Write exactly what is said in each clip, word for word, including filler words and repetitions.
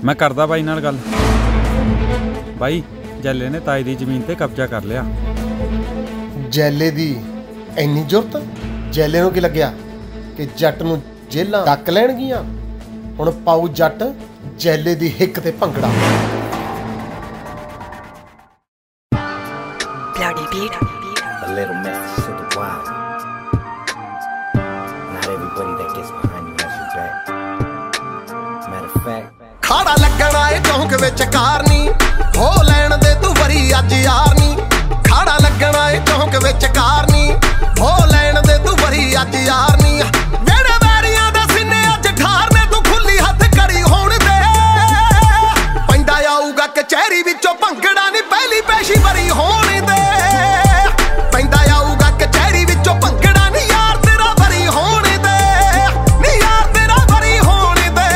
मैं करदा बाई नाल गल। बाई जैले ने ताई दी जमीन ते कब्जा कर लिया। जैले दी इन्नी जुरत? जैले नूं की लग्या कि जट नूं जेलां डक लैणगियां? हुण पाऊ जट जैले दी हिक ते bhangra. Bloody beat. A little message to the wild. Not everybody that gets behind you has your back. Matter of fact, खाड़ा लगना है चौंक विच कारनी, हो लैण दे तू वरी अज यारनी। खाड़ा लगना है चौंक विच कारनी, हो लैण दे तू वरी अज यारनी। वेड़े वैरियां दे सीने अज ठारने, तू खुली हथ कड़ी होण दे। पैंदा आऊगा कचहरी विचों भंगड़ा, नी पहली पेशी वरी होण दे। पैंदा आऊगा कचहरी विचों भंगड़ा, नी यार तेरा वरी होण दे, नी यार तेरा वरी होण दे।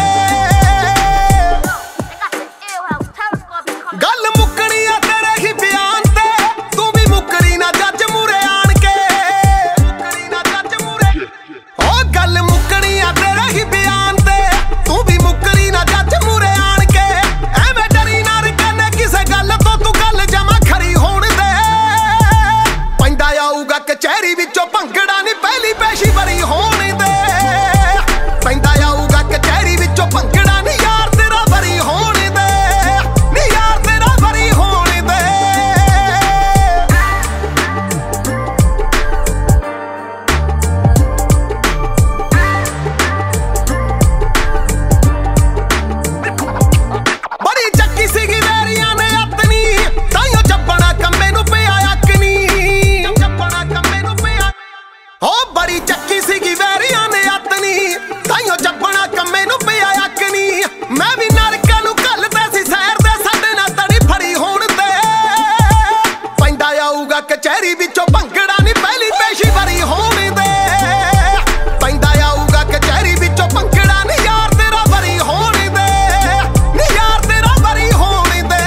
गल मुकनी आ तेरे ही बयान ते, तू भी मुकरी ना जज मुरे आण के। मुकरी ना जज मुरे, ओ गल मुकनी आ तेरे ही बयान ते, तू भी मुकरी ना जज मुरे आण के। एवें डरी ना रकने किसे गल तो, तू गल जमा खरी होण दे। पैंदा आऊगा कचहरी विचों भंगड़ा, नी पहली पेशी वरी होण दे। पैंदा आऊगा कचहरी विचों भंगड़ा, नी यार तेरा वरी होण दे, नी यार तेरा वरी होण दे। बड़ी चक्की सीगी वैरियां ने अपनी, ताइयों चप्पड़ा कम्मे नूं पिया अकनी। चप्पड़ा कम्मे नूं पिया, ओ बड़ी चक्की सीगी वैरियां ने अपनी, ताइयों चप्पड़ा कम्मे नूं पिया अकनी। मैं भी नरकां नूं घल्लदा सी सैर दे, साडे नाल तड़ी फड़ी होण दे। पैंदा आऊगा कचहरी विचों भंगड़ा, नी पहली पेशी वरी होण दे। पैंदा आऊगा कचहरी विचों भंगड़ा, नी यार तेरा वरी होण दे, नी यार तेरा वरी होण दे।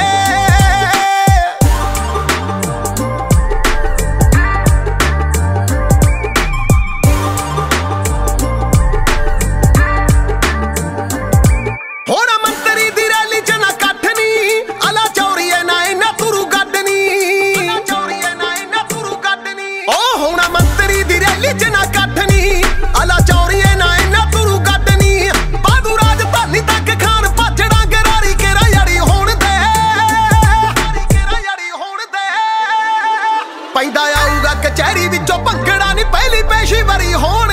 ਹੁਣ ਮੰਤਰੀ ਦੀ ਰੈਲੀ ਚ ਨਾ ਕੱਠ ਨੀ, ਅਲਾ ਚੌਰੀਏ ਨਾ ਇਹਨਾਂ ਤੁਰੂ ਗੱਡ ਨੀ। ਅਲਾ ਚੌਰੀਏ ਨਾ ਇਹਨਾਂ ਤੁਰੂ ਗੱਡ ਨੀ, ਓ ਹੁਣ ਮੰਤਰੀ ਦੀ ਰੈਲੀ ਚ ਨਾ ਕੱਠ ਨੀ, ਅਲਾ ਚੌਰੀਏ ਨਾ ਇਹਨਾਂ ਤੁਰੂ ਗੱਡ ਨੀ। ਬਾਦੂ ਰਾਜਧਾਨੀ ਤੱਕ ਖਾਨ ਭਾਜੜਾ, ਗਰਾਰੀ ਕੇਰਾ ਯਾਰੀ ਹੋਣ ਦੇ, ਗਰਾਰੀ ਕੇਰਾ ਯਾਰੀ ਹੋਣ ਦੇ। ਪੈਂਦਾ ਆਊਗਾ ਕਚਹਿਰੀ ਵਿਚੋਂ ਭੰਗੜਾ, ਨੀ ਪਹਿਲੀ ਪੇਸ਼ੀ ਵਰੀ ਹੋਣ